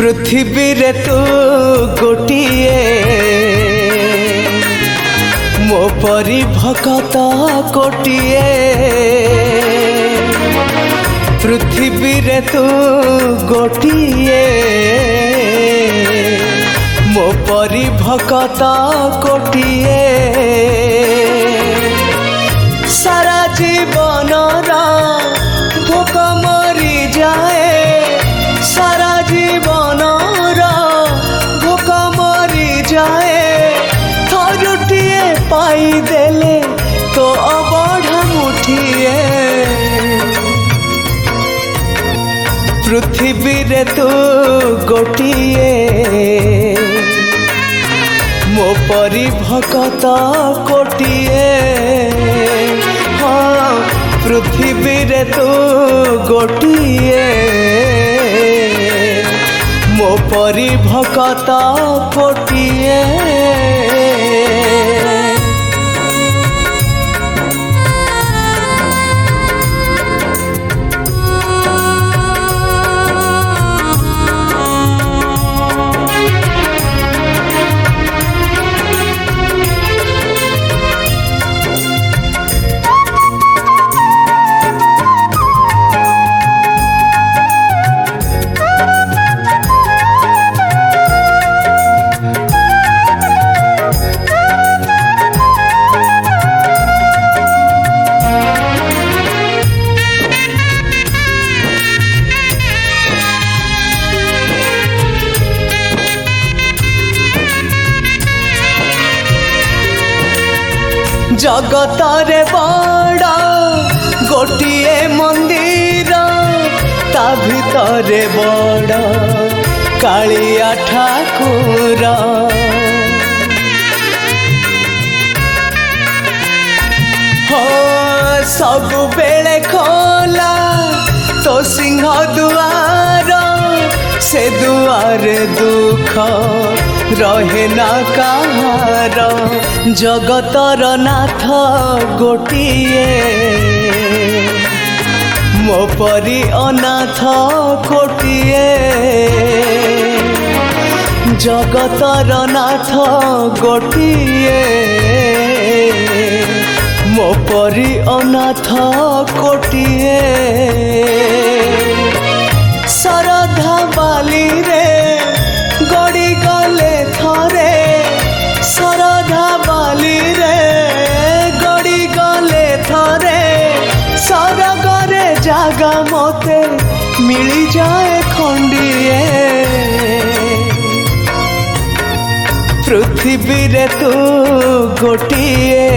पृथ्वी रे तू गोटिए मो परी भकत कोटिए पृथ्वी रे तू गोटिए मो परी भकत कोटिए सारा जीवन भोक मरी जाए सारा जीवन भोक मरी जाए थरुटिए पाई देले तो अबढ़ा मुठिए पृथ्वी रे तू गोटिए मो परी भकत कोटिए हाँ पृथ्वी रे तू गोटिए मो परी भकत कोटिए जगतरे बड़ा गोटिए मंदिर ता भितरे बड़ा कालिया ठाकुर हो सब बेले खोला तो सिंह दुआर से दुआर दुख रहे ना कहार जगतर नाथ गोटिए मो परी अनाथ कोटिए जगतर नाथ गोटिए मो परी अनाथ कोटिए सरधा बाली रे गड़ी गले थरे सरधा बाली रे गड़ी गले थरे सरगरे जागा मते मिली जाए खंडिए पृथ्वी रे तू गोटिए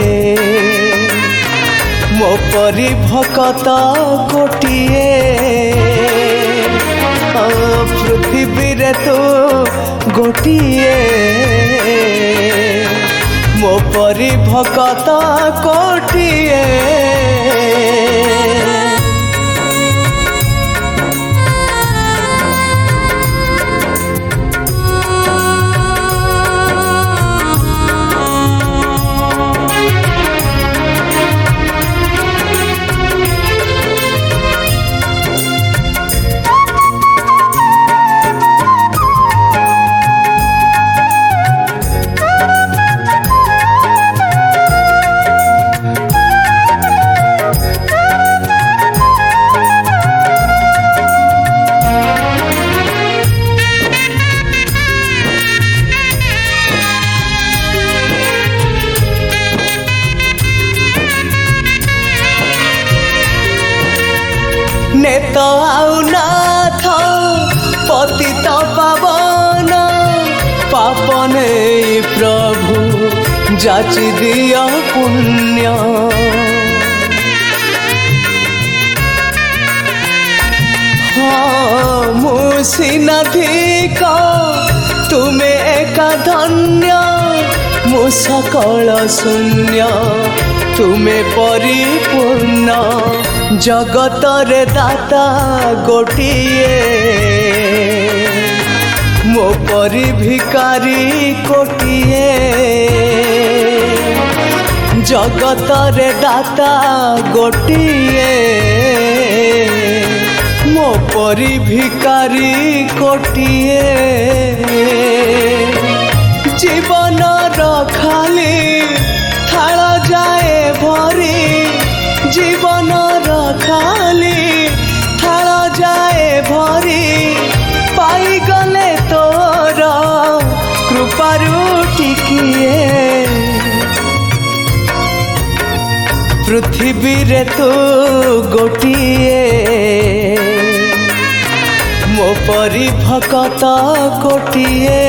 मो परी भकत कोटिए पृथ्वी रे तू गोटिए मो परी भकत कोटिए नेत आउ नाथ पतित पावन पापने प्रभु जाची दिया पुण्य हाँ मुसीना धिक तुमे एका धन्य मु सकल शून्य तुमे परिपूर्ण जगतरे दाता गोटिए मो परी भिकारी कोटिए जगतरे दाता गोटिए मो परी भिकारी कोटिए जीवन खाली थाल जाए भरी जीवन खाली थाल जाए भरी पाई गले तोर कृपारू टिकिए पृथ्वी रे तू गोटिए मो परी भकत कोटिए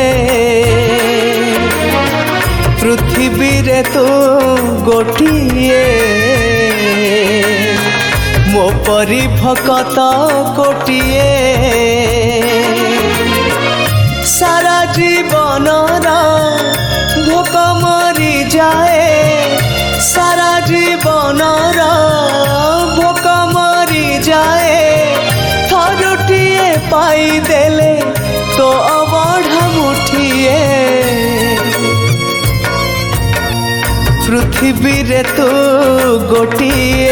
पृथ्वी रे तू गोटिए मो परी भकत कोटिए सारा जीवन भोक मरी जाए सारा जीवन भोक मरी जाए थरुटिए पाई देले तो अबढ़ा मुठिए पृथ्वी रे तू गोटिए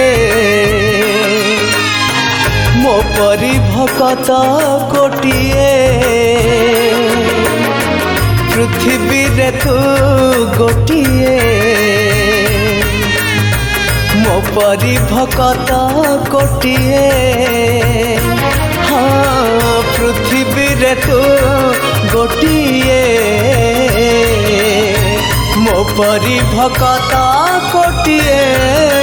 मो परी भकत कोटिए पृथ्वी रे तू गोटिए मो परी भकत कोटिए हाँ पृथ्वी रे तू गोटिए मो परी भकत कोटिए।